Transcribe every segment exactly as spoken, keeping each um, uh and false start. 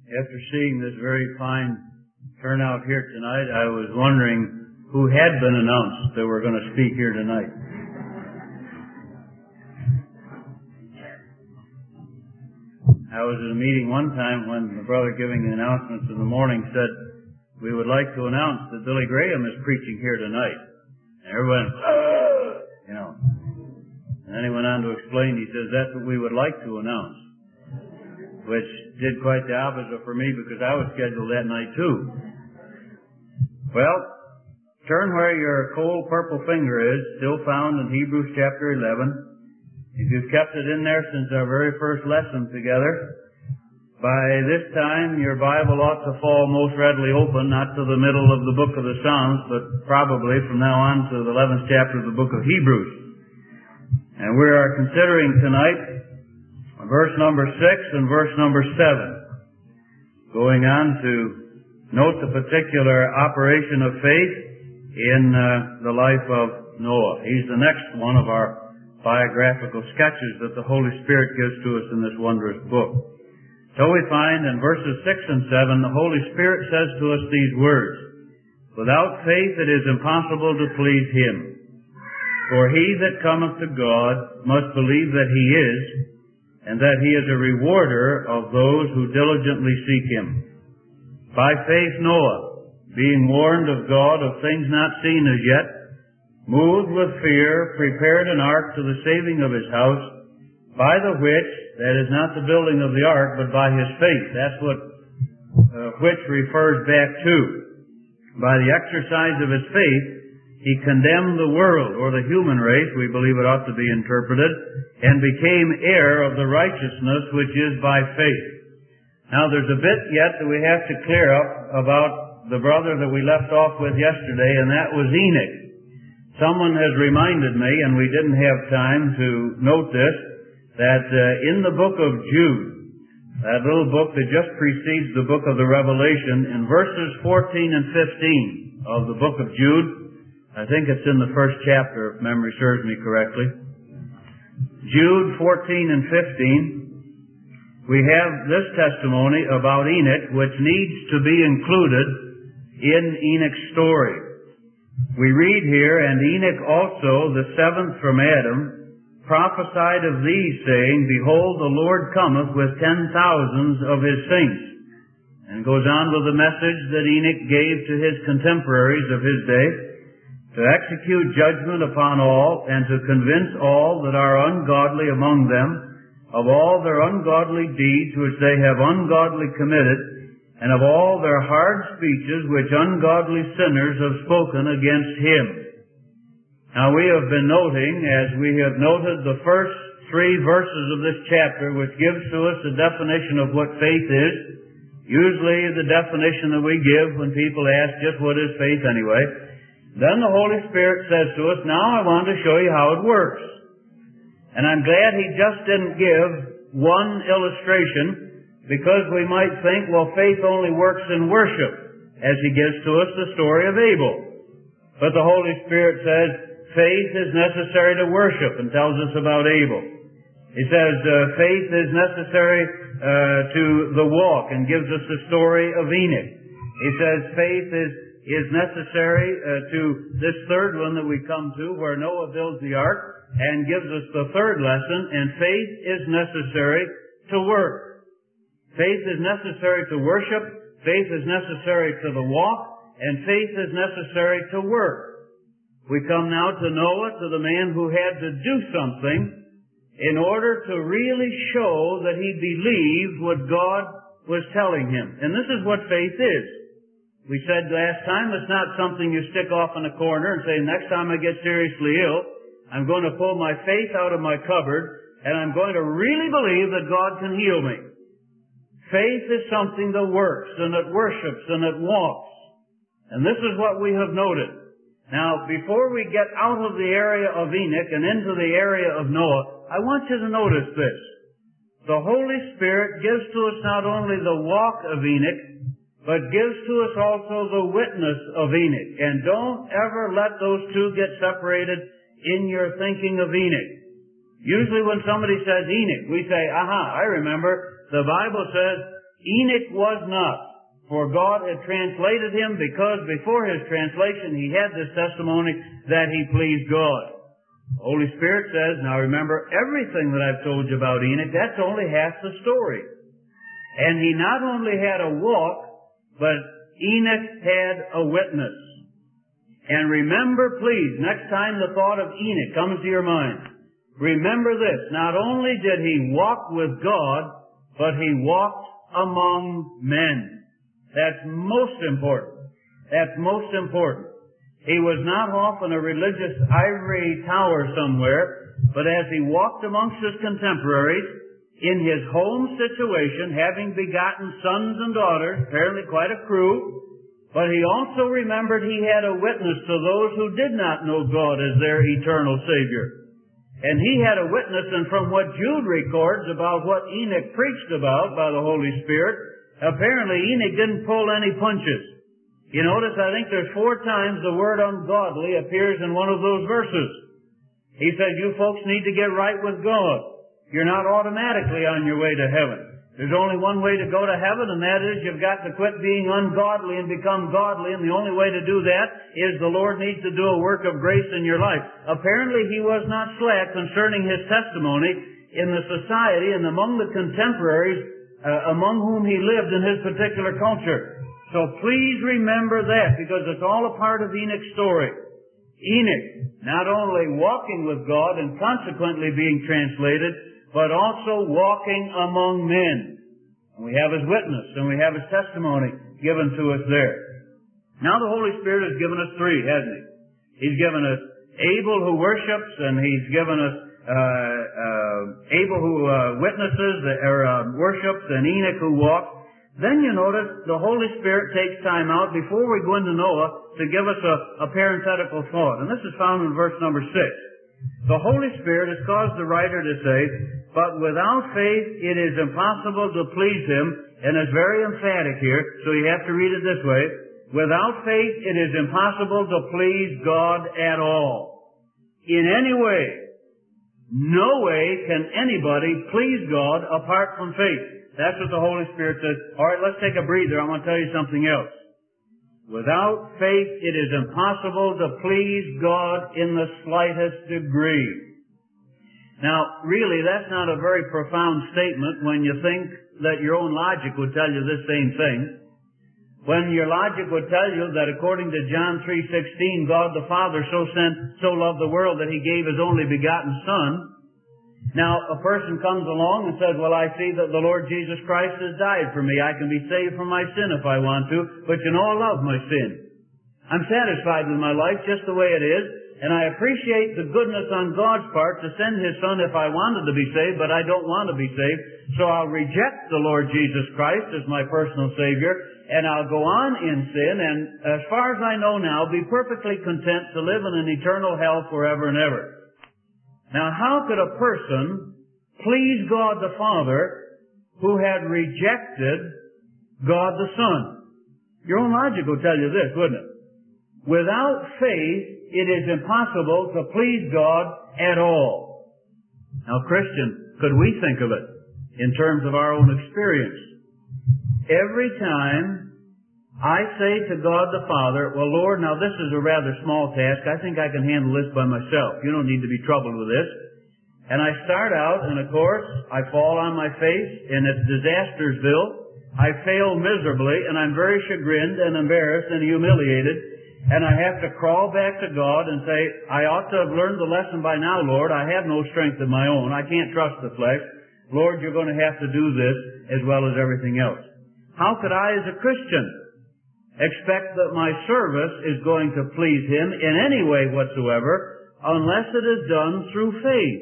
After seeing this very fine turnout here tonight, I was wondering who had been announced that were going to speak here tonight. I was at a meeting one time when the brother giving the announcements in the morning said, "We would like to announce that Billy Graham is preaching here tonight." And everyone, you know. And then he went on to explain, he says, "That's what we would like to announce." Which did quite the opposite for me because I was scheduled that night too. Well, turn where your cold purple finger is, still found in Hebrews chapter eleven. If you've kept it in there since our very first lesson together, by this time your Bible ought to fall most readily open, not to the middle of the book of the Psalms, but probably from now on to the eleventh chapter of the book of Hebrews. And we are considering tonight verse number six and verse number seven, going on to note the particular operation of faith in uh, the life of Noah. He's the next one of our biographical sketches that the Holy Spirit gives to us in this wondrous book. So we find in verses six and seven, the Holy Spirit says to us these words, "Without faith it is impossible to please Him. For he that cometh to God must believe that He is, and that He is a rewarder of those who diligently seek Him. By faith Noah, being warned of God of things not seen as yet, moved with fear, prepared an ark to the saving of his house, by the which," that is not the building of the ark, but by his faith. That's what uh, which refers back to. By the exercise of his faith, he condemned the world, or the human race, we believe it ought to be interpreted, and became heir of the righteousness which is by faith. Now there's a bit yet that we have to clear up about the brother that we left off with yesterday, and that was Enoch. Someone has reminded me, and we didn't have time to note this, that uh, in the book of Jude, that little book that just precedes the book of the Revelation, in verses fourteen and fifteen of the book of Jude, I think it's in the first chapter, if memory serves me correctly. Jude fourteen and fifteen, we have this testimony about Enoch, which needs to be included in Enoch's story. We read here, "And Enoch also, the seventh from Adam, prophesied of these, saying, Behold, the Lord cometh with ten thousands of His saints." And goes on with the message that Enoch gave to his contemporaries of his day, to execute judgment upon all, and to convince all that are ungodly among them of all their ungodly deeds which they have ungodly committed, and of all their hard speeches which ungodly sinners have spoken against Him. Now we have been noting, as we have noted the first three verses of this chapter, which gives to us a definition of what faith is. Usually the definition that we give when people ask, just what is faith anyway? Then the Holy Spirit says to us, now I want to show you how it works. And I'm glad He just didn't give one illustration, because we might think, well, faith only works in worship, as He gives to us the story of Abel. But the Holy Spirit says faith is necessary to worship, and tells us about Abel. He says uh, faith is necessary uh, to the walk, and gives us the story of Enoch. He says faith is is necessary uh, to this third one that we come to, where Noah builds the ark, and gives us the third lesson, and faith is necessary to work. Faith is necessary to worship, faith is necessary to the walk, and faith is necessary to work. We come now to Noah, to the man who had to do something in order to really show that he believed what God was telling him. And this is what faith is. We said last time, it's not something you stick off in a corner and say, next time I get seriously ill, I'm going to pull my faith out of my cupboard and I'm going to really believe that God can heal me. Faith is something that works and that worships and that walks. And this is what we have noted. Now, before we get out of the area of Enoch and into the area of Noah, I want you to notice this. The Holy Spirit gives to us not only the walk of Enoch, but gives to us also the witness of Enoch. And don't ever let those two get separated in your thinking of Enoch. Usually when somebody says Enoch, we say, aha, I remember, the Bible says Enoch was not. For God had translated him because before his translation he had this testimony that he pleased God. The Holy Spirit says, now remember, everything that I've told you about Enoch, that's only half the story. And he not only had a walk, but Enoch had a witness. And remember, please, next time the thought of Enoch comes to your mind, remember this, not only did he walk with God, but he walked among men. That's most important. That's most important. He was not off in a religious ivory tower somewhere, but as he walked amongst his contemporaries, in his home situation, having begotten sons and daughters, apparently quite a crew, but he also remembered he had a witness to those who did not know God as their eternal Savior. And he had a witness, and from what Jude records about what Enoch preached about by the Holy Spirit, apparently Enoch didn't pull any punches. You notice, I think there's four times the word ungodly appears in one of those verses. He said, you folks need to get right with God. You're not automatically on your way to heaven. There's only one way to go to heaven, and that is you've got to quit being ungodly and become godly, and the only way to do that is the Lord needs to do a work of grace in your life. Apparently he was not slack concerning his testimony in the society and among the contemporaries Uh, among whom he lived in his particular culture. So please remember that, because it's all a part of Enoch's story. Enoch, not only walking with God and consequently being translated, but also walking among men. And we have his witness, and we have his testimony given to us there. Now the Holy Spirit has given us three, hasn't he? He's given us Abel who worships, and he's given us Uh, uh, Abel who uh, witnesses or uh, worships, and Enoch who walks. Then you notice the Holy Spirit takes time out before we go into Noah to give us a, a parenthetical thought. And this is found in verse number six. The Holy Spirit has caused the writer to say, but without faith it is impossible to please Him, and it's very emphatic here, so you have to read it this way. Without faith it is impossible to please God at all. In any way. No way can anybody please God apart from faith. That's what the Holy Spirit says. All right, let's take a breather. I want to tell you something else. Without faith, it is impossible to please God in the slightest degree. Now, really, that's not a very profound statement when you think that your own logic would tell you this same thing. When your logic would tell you that according to John three sixteen, God the Father so sent, so loved the world that He gave His only begotten Son. Now, a person comes along and says, well, I see that the Lord Jesus Christ has died for me. I can be saved from my sin if I want to, but you know I love my sin. I'm satisfied with my life just the way it is, and I appreciate the goodness on God's part to send His Son if I wanted to be saved, but I don't want to be saved, so I'll reject the Lord Jesus Christ as my personal Savior, and I'll go on in sin, and as far as I know now, be perfectly content to live in an eternal hell forever and ever. Now, how could a person please God the Father who had rejected God the Son? Your own logic will tell you this, wouldn't it? Without faith, it is impossible to please God at all. Now, Christian, could we think of it in terms of our own experience? Every time I say to God the Father, well, Lord, now this is a rather small task. I think I can handle this by myself. You don't need to be troubled with this. And I start out, and of course, I fall on my face, and it's Disastersville. I fail miserably, and I'm very chagrined and embarrassed and humiliated. And I have to crawl back to God and say, I ought to have learned the lesson by now, Lord. I have no strength of my own. I can't trust the flesh. Lord, you're going to have to do this as well as everything else. How could I, as a Christian, expect that my service is going to please Him in any way whatsoever unless it is done through faith?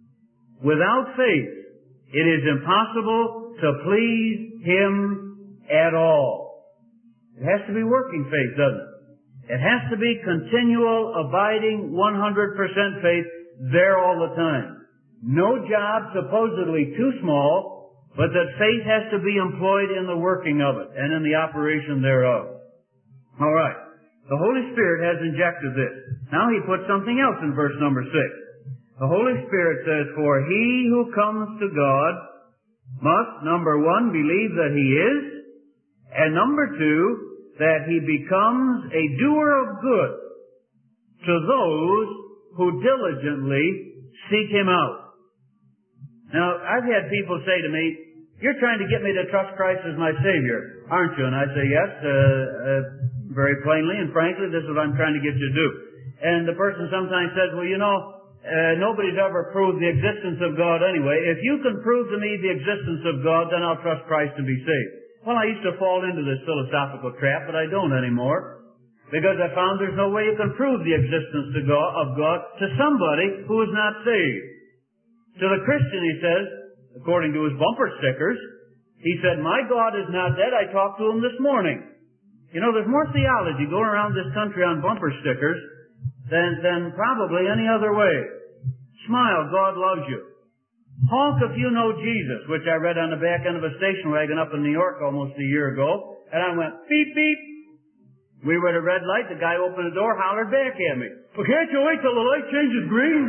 Without faith, it is impossible to please Him at all. It has to be working faith, doesn't it? It has to be continual, abiding, one hundred percent faith there all the time. No job supposedly too small, but that faith has to be employed in the working of it and in the operation thereof. All right. The Holy Spirit has injected this. Now He puts something else in verse number six. The Holy Spirit says, for he who comes to God must, number one, believe that He is, and number two, that He becomes a doer of good to those who diligently seek Him out. Now, I've had people say to me, "You're trying to get me to trust Christ as my Savior, aren't you?" And I say, "Yes, uh, uh, very plainly and frankly, this is what I'm trying to get you to do." And the person sometimes says, "Well, you know, uh, nobody's ever proved the existence of God anyway. If you can prove to me the existence of God, then I'll trust Christ to be saved." Well, I used to fall into this philosophical trap, but I don't anymore, because I found there's no way you can prove the existence to God, of God to somebody who is not saved. To the Christian, he says, according to his bumper stickers, he said, "My God is not dead. I talked to Him this morning." You know, there's more theology going around this country on bumper stickers than, than probably any other way. Smile, God loves you. Honk if you know Jesus, which I read on the back end of a station wagon up in New York almost a year ago, and I went, beep, beep. We were at a red light, the guy opened the door, hollered back at me, "Well, can't you wait till the light changes green?"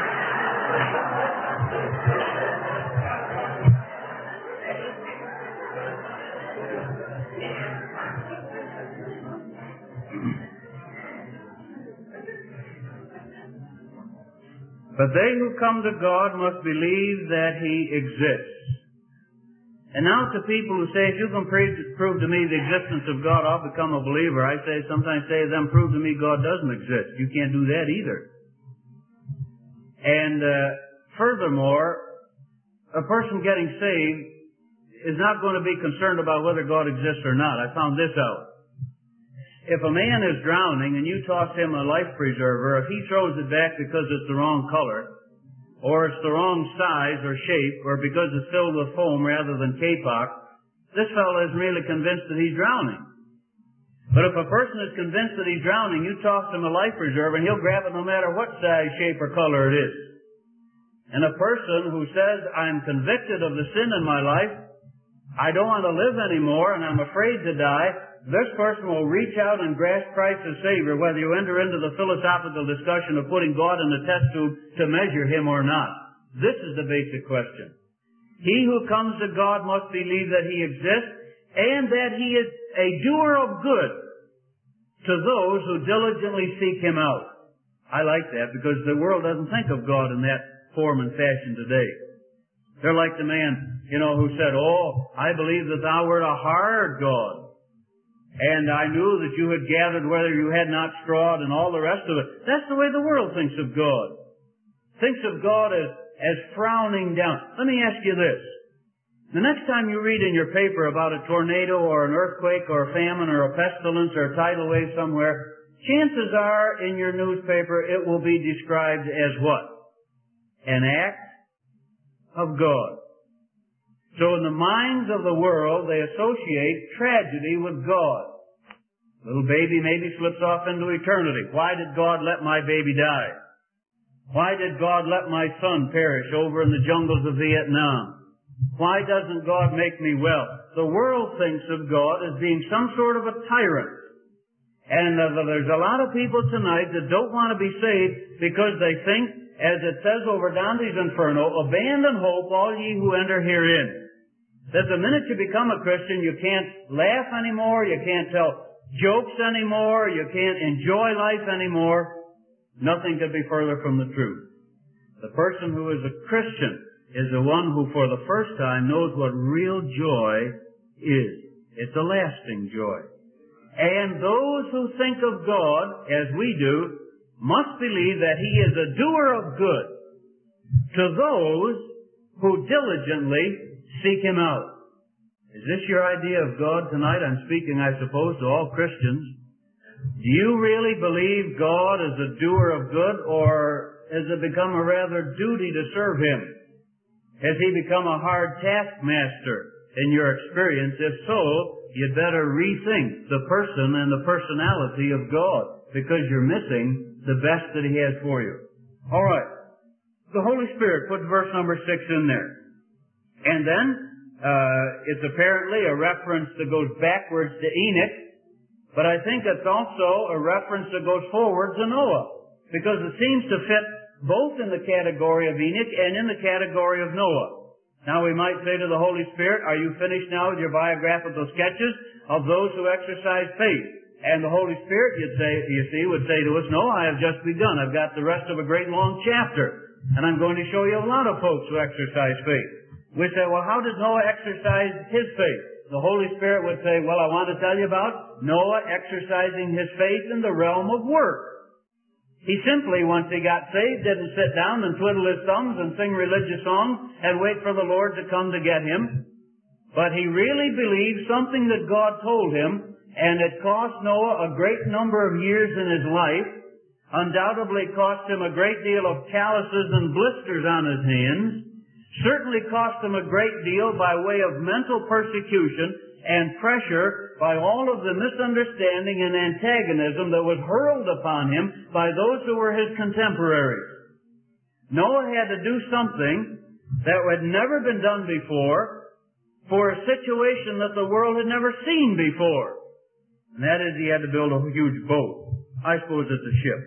But they who come to God must believe that He exists. And now to people who say, "If you can prove to me the existence of God, I'll become a believer," I say, sometimes say to them, "Prove to me God doesn't exist." You can't do that either. And uh, furthermore, a person getting saved is not going to be concerned about whether God exists or not. I found this out. If a man is drowning and you toss him a life preserver, if he throws it back because it's the wrong color, or it's the wrong size or shape, or because it's filled with foam rather than kapok, this fellow isn't really convinced that he's drowning. But if a person is convinced that he's drowning, you toss him a life preserver and he'll grab it no matter what size, shape, or color it is. And a person who says, "I'm convicted of the sin in my life, I don't want to live anymore, and I'm afraid to die," this person will reach out and grasp Christ as Savior, whether you enter into the philosophical discussion of putting God in the test tube to measure Him or not. This is the basic question. He who comes to God must believe that He exists and that He is a doer of good to those who diligently seek Him out. I like that because the world doesn't think of God in that form and fashion today. They're like the man, you know, who said, "Oh, I believe that Thou wert a hard God. And I knew that you had gathered whether you had not strawed," and all the rest of it. That's the way the world thinks of God. Thinks of God as, as frowning down. Let me ask you this. The next time you read in your paper about a tornado or an earthquake or a famine or a pestilence or a tidal wave somewhere, chances are in your newspaper it will be described as what? An act of God. So in the minds of the world, they associate tragedy with God. Little baby maybe slips off into eternity. Why did God let my baby die? Why did God let my son perish over in the jungles of Vietnam? Why doesn't God make me well? The world thinks of God as being some sort of a tyrant. And uh, there's a lot of people tonight that don't want to be saved because they think, as it says over Dante's Inferno, "Abandon hope, all ye who enter herein." That the minute you become a Christian, you can't laugh anymore, you can't tell jokes anymore, you can't enjoy life anymore. Nothing could be further from the truth. The person who is a Christian is the one who for the first time knows what real joy is. It's a lasting joy. And those who think of God, as we do, must believe that He is a doer of good to those who diligently seek Him out. Is this your idea of God tonight? I'm speaking, I suppose, to all Christians. Do you really believe God is a doer of good, or has it become a rather duty to serve Him? Has He become a hard taskmaster in your experience? If so, you'd better rethink the person and the personality of God, because you're missing the best that He has for you. All right. The Holy Spirit, put verse number six in there. And then, uh, it's apparently a reference that goes backwards to Enoch, but I think it's also a reference that goes forward to Noah, because it seems to fit both in the category of Enoch and in the category of Noah. Now we might say to the Holy Spirit, are you finished now with your biographical sketches of those who exercise faith? And the Holy Spirit, you'd say, you see, would say to us, no, I have just begun. I've got the rest of a great long chapter. And I'm going to show you a lot of folks who exercise faith. We say, well, how did Noah exercise his faith? The Holy Spirit would say, well, I want to tell you about Noah exercising his faith in the realm of work. He simply, once he got saved, didn't sit down and twiddle his thumbs and sing religious songs and wait for the Lord to come to get him. But he really believed something that God told him, and it cost Noah a great number of years in his life, undoubtedly cost him a great deal of calluses and blisters on his hands, certainly cost him a great deal by way of mental persecution and pressure by all of the misunderstanding and antagonism that was hurled upon him by those who were his contemporaries. Noah had to do something that had never been done before for a situation that the world had never seen before. And that is, he had to build a huge boat. I suppose it's a ship.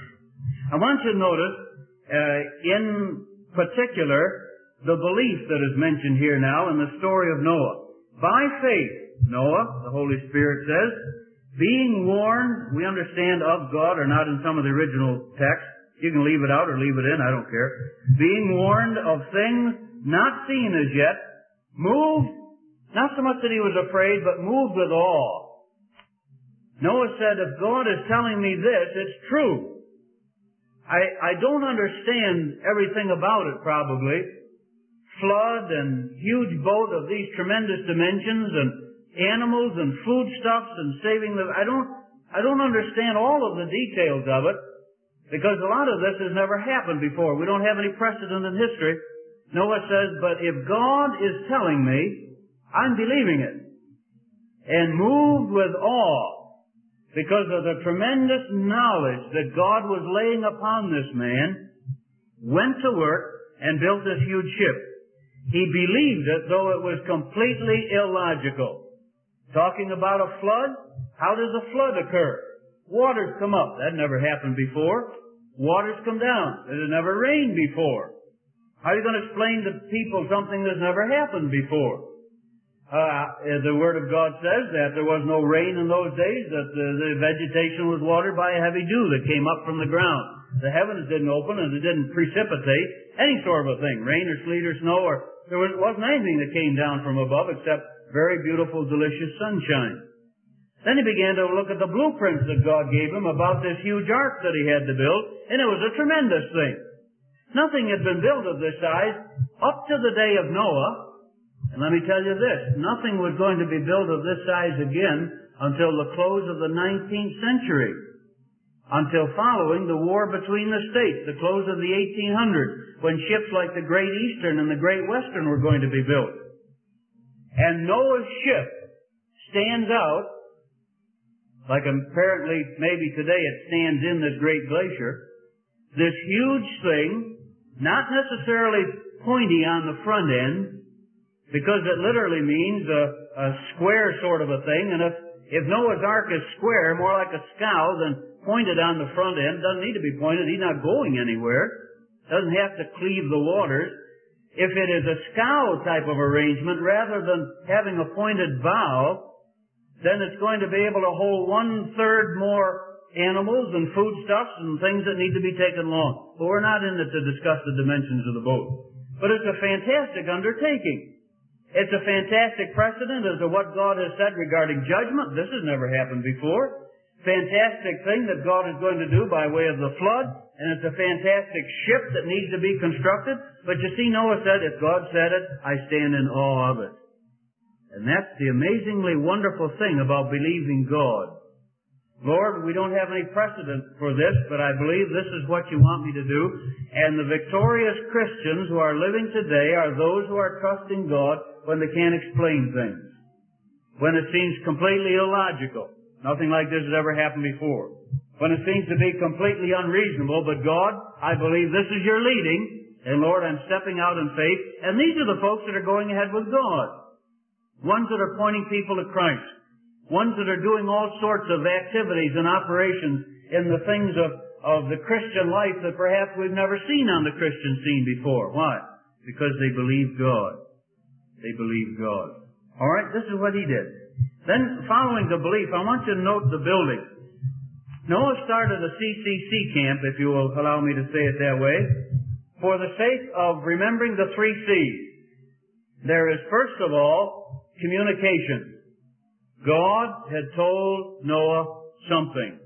I want you to notice, uh, in particular, the belief that is mentioned here now in the story of Noah. By faith, Noah, the Holy Spirit says, being warned, we understand of God, or not in some of the original text. You can leave it out or leave it in, I don't care. Being warned of things not seen as yet, moved, not so much that he was afraid, but moved with awe. Noah said, if God is telling me this, it's true. I, I don't understand everything about it, probably. Flood and huge boat of these tremendous dimensions and animals and foodstuffs and saving the... I don't, I don't understand all of the details of it because a lot of this has never happened before. We don't have any precedent in history. Noah says, but if God is telling me, I'm believing it. And moved with awe, because of the tremendous knowledge that God was laying upon this man, went to work and built this huge ship. He believed it, though it was completely illogical. Talking about a flood, how does a flood occur? Waters come up. That never happened before. Waters come down. It had never rained before. How are you going to explain to people something that's never happened before? Uh, the Word of God says that there was no rain in those days, that the, the vegetation was watered by a heavy dew that came up from the ground. The heavens didn't open and it didn't precipitate any sort of a thing, rain or sleet or snow, or there was, wasn't anything that came down from above except very beautiful, delicious sunshine. Then he began to look at the blueprints that God gave him about this huge ark that he had to build, and it was a tremendous thing. Nothing had been built of this size up to the day of Noah. And let me tell you this, nothing was going to be built of this size again until the close of the nineteenth century. Until following the war between the states, the close of the eighteen hundreds, when ships like the Great Eastern and the Great Western were going to be built. And Noah's ship stands out, like apparently maybe today it stands in this great glacier, this huge thing, not necessarily pointy on the front end, because it literally means a, a square sort of a thing, and if, if Noah's Ark is square, more like a scow than pointed on the front end, doesn't need to be pointed, he's not going anywhere, doesn't have to cleave the waters. If it is a scow type of arrangement, rather than having a pointed bow, then it's going to be able to hold one-third more animals and foodstuffs and things that need to be taken along. But we're not in it to discuss the dimensions of the boat. But it's a fantastic undertaking. It's a fantastic precedent as to what God has said regarding judgment. This has never happened before. Fantastic thing that God is going to do by way of the flood. And it's a fantastic ship that needs to be constructed. But you see, Noah said, if God said it, I stand in awe of it. And that's the amazingly wonderful thing about believing God. Lord, we don't have any precedent for this, but I believe this is what you want me to do. And the victorious Christians who are living today are those who are trusting God when they can't explain things. When it seems completely illogical. Nothing like this has ever happened before. When it seems to be completely unreasonable, but God, I believe this is your leading, and Lord, I'm stepping out in faith. And these are the folks that are going ahead with God. Ones that are pointing people to Christ. Ones that are doing all sorts of activities and operations in the things of, of the Christian life that perhaps we've never seen on the Christian scene before. Why? Because they believe God. they believed God. All right, this is what he did. Then, following the belief, I want you to note the building. Noah started a C C C camp, if you will allow me to say it that way, for the sake of remembering the three C's. There is, first of all, communication. God had told Noah something.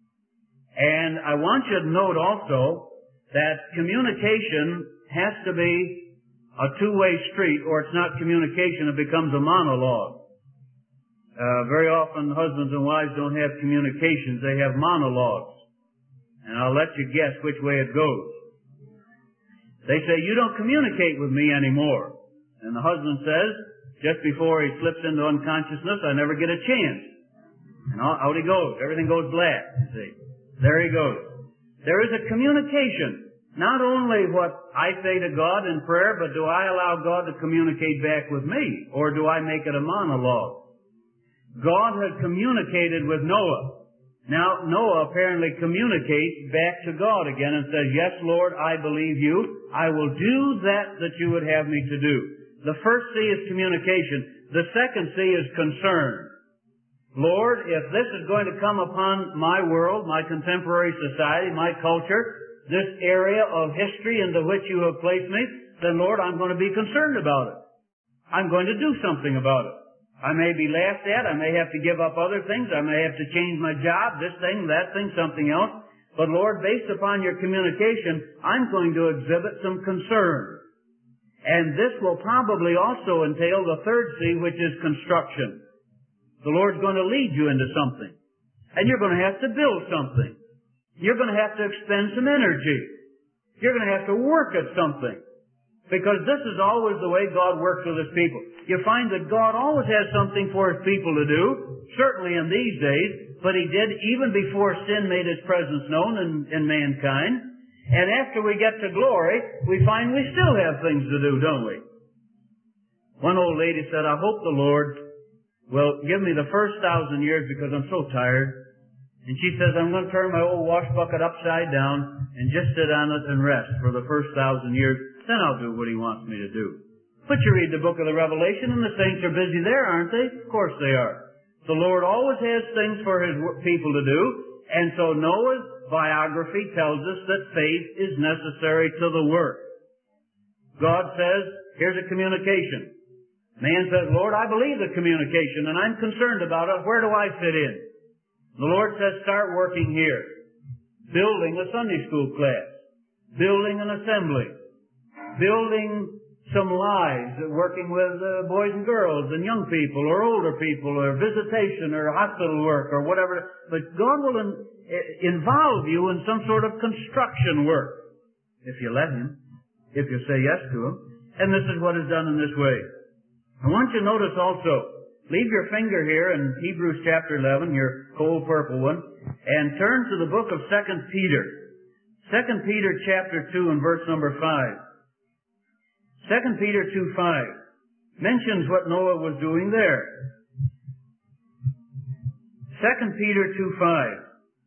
And I want you to note also that communication has to be a two-way street, or it's not communication, it becomes a monologue. Uh, very often husbands and wives don't have communications, they have monologues. And I'll let you guess which way it goes. They say, you don't communicate with me anymore. And the husband says, just before he slips into unconsciousness, I never get a chance. And out he goes. Everything goes black, you see. There he goes. There is a communication. Not only what I say to God in prayer, but do I allow God to communicate back with me? Or do I make it a monologue? God had communicated with Noah. Now, Noah apparently communicates back to God again and says, yes, Lord, I believe you. I will do that that you would have me to do. The first C is communication. The second C is concern. Lord, if this is going to come upon my world, my contemporary society, my culture, this area of history into which you have placed me, then Lord, I'm going to be concerned about it. I'm going to do something about it. I may be laughed at. I may have to give up other things. I may have to change my job, this thing, that thing, something else. But Lord, based upon your communication, I'm going to exhibit some concern. And this will probably also entail the third C, which is construction. The Lord's going to lead you into something. And you're going to have to build something. You're going to have to expend some energy. You're going to have to work at something. Because this is always the way God works with His people. You find that God always has something for His people to do, certainly in these days, but He did even before sin made His presence known in, in mankind. And after we get to glory, we find we still have things to do, don't we? One old lady said, I hope the Lord will give me the first thousand years because I'm so tired. And she says, I'm going to turn my old wash bucket upside down and just sit on it and rest for the first thousand years. Then I'll do what He wants me to do. But you read the book of the Revelation and the saints are busy there, aren't they? Of course they are. The Lord always has things for His people to do. And so Noah's biography tells us that faith is necessary to the work. God says, here's a communication. Man says, Lord, I believe the communication and I'm concerned about it. Where do I fit in? The Lord says, start working here. Building a Sunday school class. Building an assembly. Building some lives, working with uh, boys and girls and young people or older people or visitation or hospital work or whatever. But God will in, involve you in some sort of construction work if you let Him, if you say yes to Him. And this is what is done in this way. I want you to notice also, leave your finger here in Hebrews chapter eleven, your cold purple one, and turn to the book of Second Peter. Second Peter chapter two and verse number five. Second Peter two five mentions what Noah was doing there. Second Peter two five.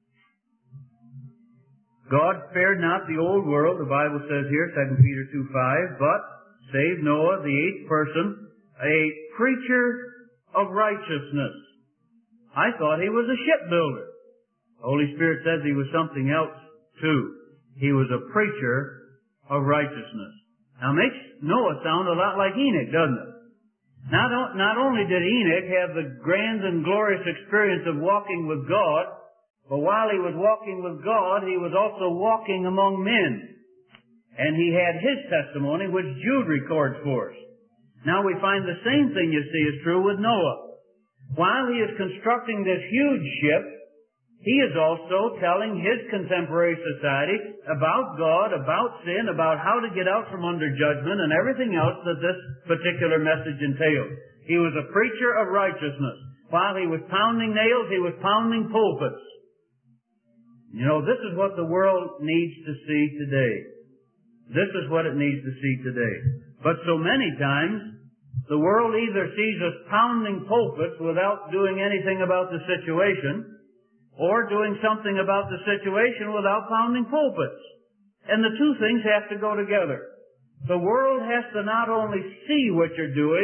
God spared not the old world, the Bible says here, Second Peter two five, but saved Noah, the eighth person, a preacher of righteousness. I thought he was a shipbuilder. The Holy Spirit says he was something else too. He was a preacher of righteousness. Now, it makes Noah sound a lot like Enoch, doesn't it? Not, not only did Enoch have the grand and glorious experience of walking with God, but while he was walking with God, he was also walking among men. And he had his testimony, which Jude records for us. Now we find the same thing, you see, is true with Noah. While he is constructing this huge ship, he is also telling his contemporary society about God, about sin, about how to get out from under judgment, and everything else that this particular message entails. He was a preacher of righteousness. While he was pounding nails, he was pounding pulpits. You know, this is what the world needs to see today. This is what it needs to see today. But so many times, the world either sees us pounding pulpits without doing anything about the situation, or doing something about the situation without pounding pulpits. And the two things have to go together. The world has to not only see what you're doing,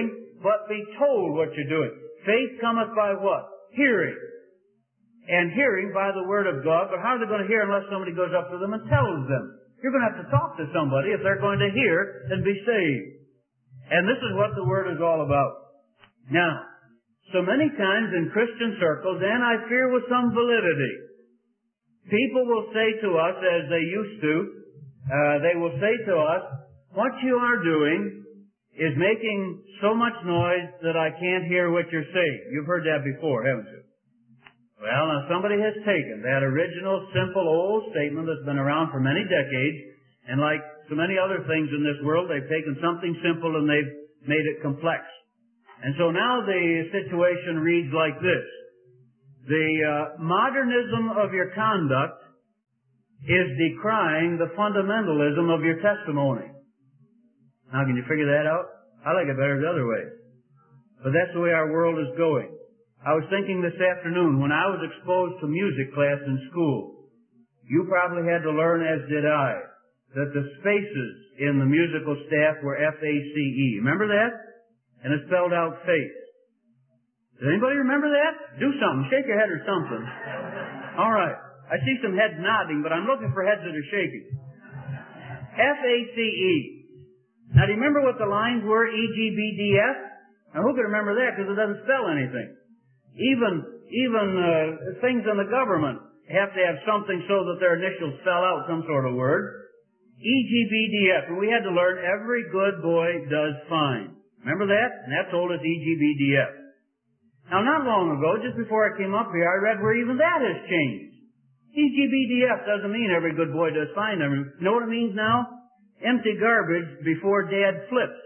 but be told what you're doing. Faith cometh by what? Hearing. And hearing by the Word of God, but how are they going to hear unless somebody goes up to them and tells them? You're going to have to talk to somebody if they're going to hear and be saved. And this is what the Word is all about. Now, so many times in Christian circles, and I fear with some validity, people will say to us, as they used to, uh, they will say to us, what you are doing is making so much noise that I can't hear what you're saying. You've heard that before, haven't you? Well, now somebody has taken that original, simple, old statement that's been around for many decades, and like so many other things in this world, they've taken something simple and they've made it complex. And so now the situation reads like this. The uh, modernism of your conduct is decrying the fundamentalism of your testimony. Now, can you figure that out? I like it better the other way. But that's the way our world is going. I was thinking this afternoon, when I was exposed to music class in school, you probably had to learn, as did I, that the spaces in the musical staff were F A C E. Remember that? And it spelled out faith. Does anybody remember that? Do something. Shake your head or something. All right. I see some heads nodding, but I'm looking for heads that are shaking. F A C E. Now, do you remember what the lines were? E G B D F? Now, who could remember that? Because it doesn't spell anything. Even, even uh, things in the government have to have something so that their initials spell out some sort of word. E G B D F. And we had to learn every good boy does fine. Remember that? And that told us E G B D F. Now, not long ago, just before I came up here, I read where even that has changed. E G B D F doesn't mean every good boy does fine. You know what it means now? Empty garbage before Dad flips.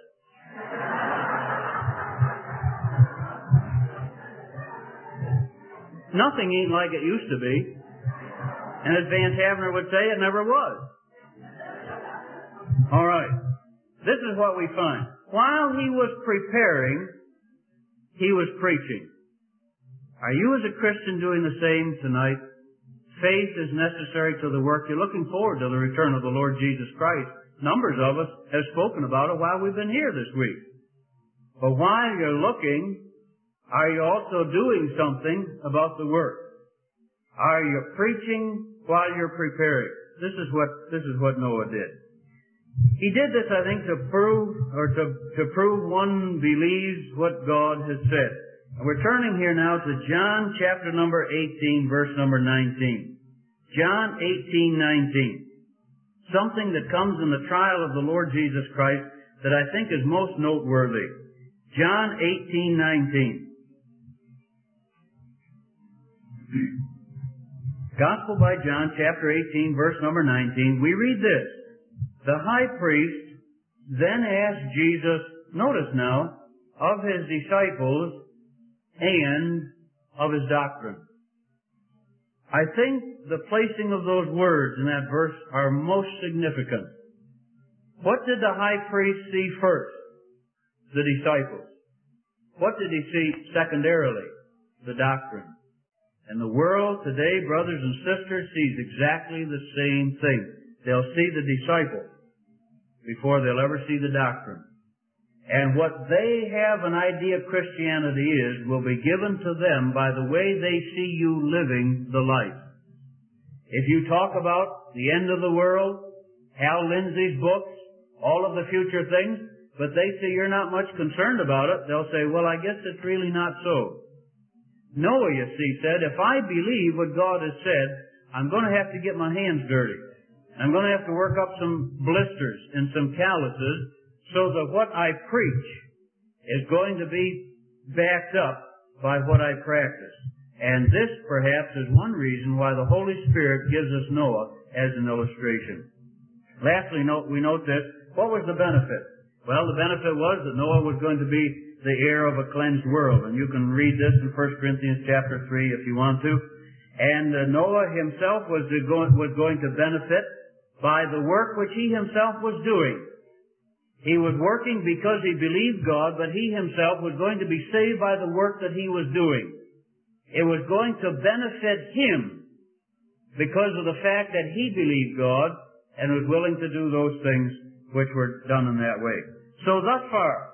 Nothing ain't like it used to be. And as Van Tavener would say, it never was. All right. This is what we find. While he was preparing, he was preaching. Are you as a Christian doing the same tonight? Faith is necessary to the work. You're looking forward to the return of the Lord Jesus Christ. Numbers of us have spoken about it while we've been here this week. But while you're looking, are you also doing something about the work? Are you preaching while you're preparing? This is what, this is what Noah did. He did this, I think, to prove, or to, to prove one believes what God has said. And we're turning here now to John chapter number eighteen, verse number nineteen. John eighteen, nineteen. Something that comes in the trial of the Lord Jesus Christ that I think is most noteworthy. John eighteen, nineteen. Gospel by John, chapter eighteen, verse number nineteen. We read this. The high priest then asked Jesus, notice now, of his disciples and of his doctrine. I think the placing of those words in that verse are most significant. What did the high priest see first? The disciples. What did he see secondarily? The doctrine. And the world today, brothers and sisters, sees exactly the same thing. They'll see the disciple before they'll ever see the doctrine. And what they have an idea Christianity is will be given to them by the way they see you living the life. If you talk about the end of the world, Hal Lindsey's books, all of the future things, but they see you're not much concerned about it, they'll say, well, I guess it's really not so. Noah, you see, said, if I believe what God has said, I'm going to have to get my hands dirty. I'm going to have to work up some blisters and some calluses so that what I preach is going to be backed up by what I practice. And this, perhaps, is one reason why the Holy Spirit gives us Noah as an illustration. Lastly, note, we note this. What was the benefit? Well, the benefit was that Noah was going to be the heir of a cleansed world. And you can read this in First Corinthians chapter three if you want to. And uh, Noah himself was, to go, was going to benefit by the work which he himself was doing. He was working because he believed God, but he himself was going to be saved by the work that he was doing. It was going to benefit him because of the fact that he believed God and was willing to do those things which were done in that way. So thus far,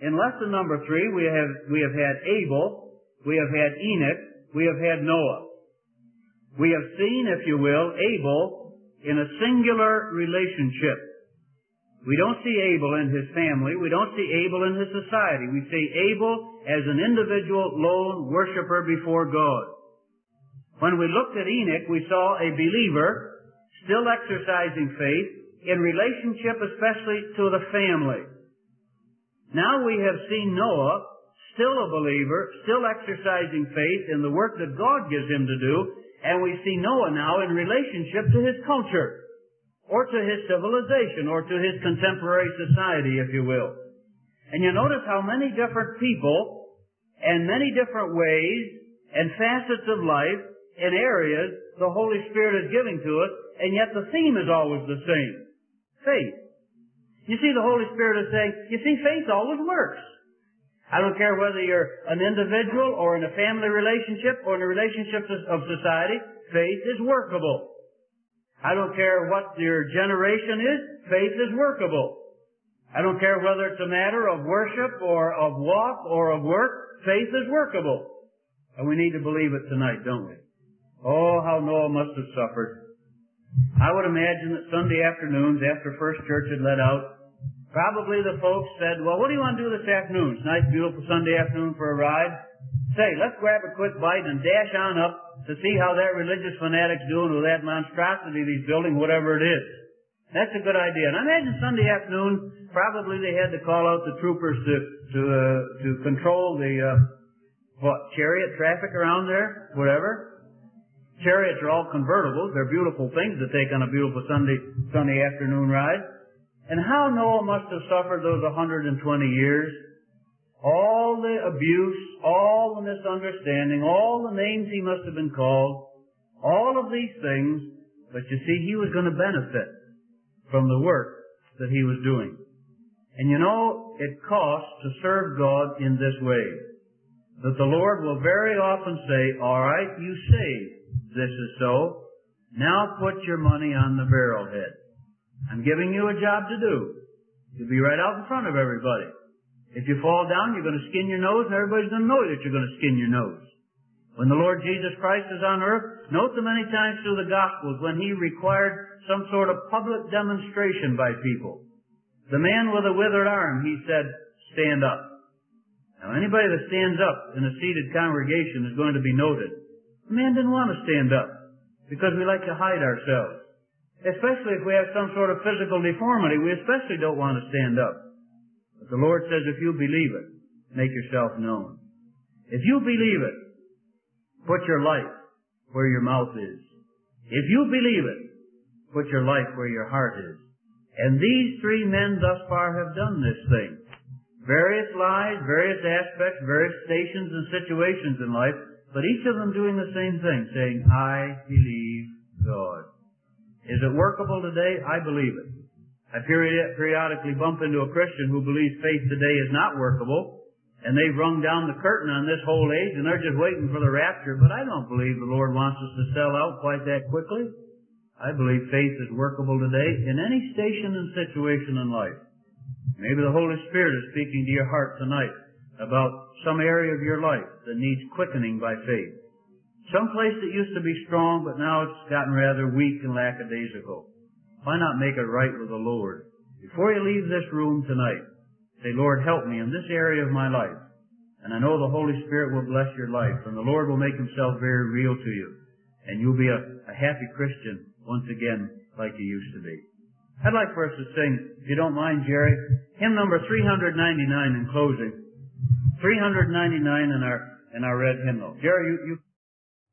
in lesson number three, we have, we have had Abel, we have had Enoch, we have had Noah. We have seen, if you will, Abel in a singular relationship. We don't see Abel in his family. We don't see Abel in his society. We see Abel as an individual lone worshiper before God. When we looked at Enoch, we saw a believer still exercising faith in relationship especially to the family. Now we have seen Noah, still a believer, still exercising faith in the work that God gives him to do, and we see Noah now in relationship to his culture, or to his civilization, or to his contemporary society, if you will. And you notice how many different people, and many different ways, and facets of life, and areas the Holy Spirit is giving to us, and yet the theme is always the same. Faith. You see, the Holy Spirit is saying, you see, faith always works. I don't care whether you're an individual or in a family relationship or in a relationship of society, faith is workable. I don't care what your generation is, faith is workable. I don't care whether it's a matter of worship or of walk or of work, faith is workable. And we need to believe it tonight, don't we? Oh, how Noah must have suffered. I would imagine that Sunday afternoons after First Church had let out, probably the folks said, well, what do you want to do this afternoon? It's a nice, beautiful Sunday afternoon for a ride. Say, let's grab a quick bite and dash on up to see how that religious fanatic's doing with that monstrosity he's building, whatever it is. That's a good idea. And I imagine Sunday afternoon, probably they had to call out the troopers to to uh, to control the uh, what chariot traffic around there, whatever. Chariots are all convertibles. They're beautiful things to take on a beautiful Sunday Sunday afternoon ride. And how Noah must have suffered those one hundred twenty years. All the abuse, all the misunderstanding, all the names he must have been called, all of these things. But you see, he was going to benefit from the work that he was doing. And you know, it costs to serve God in this way. That the Lord will very often say, all right, you say this is so. Now put your money on the barrelhead. I'm giving you a job to do. You'll be right out in front of everybody. If you fall down, you're going to skin your nose, and everybody's going to know that you're going to skin your nose. When the Lord Jesus Christ is on earth, note the many times through the Gospels when He required some sort of public demonstration by people. The man with a withered arm, He said, stand up. Now, anybody that stands up in a seated congregation is going to be noted. The man didn't want to stand up because we like to hide ourselves. Especially if we have some sort of physical deformity, we especially don't want to stand up. But the Lord says, if you believe it, make yourself known. If you believe it, put your life where your mouth is. If you believe it, put your life where your heart is. And these three men thus far have done this thing. Various lives, various aspects, various stations and situations in life, but each of them doing the same thing, saying, I believe God. Is it workable today? I believe it. I periodically bump into a Christian who believes faith today is not workable, and they've rung down the curtain on this whole age, and they're just waiting for the rapture, but I don't believe the Lord wants us to sell out quite that quickly. I believe faith is workable today in any station and situation in life. Maybe the Holy Spirit is speaking to your heart tonight about some area of your life that needs quickening by faith. Some place that used to be strong, but now it's gotten rather weak and lackadaisical. Why not make it right with the Lord? Before you leave this room tonight, say, Lord, help me in this area of my life. And I know the Holy Spirit will bless your life, and the Lord will make Himself very real to you. And you'll be a, a happy Christian once again like you used to be. I'd like for us to sing, if you don't mind, Jerry, hymn number three ninety-nine in closing. three ninety-nine in our, in our red hymnal. Jerry, you, you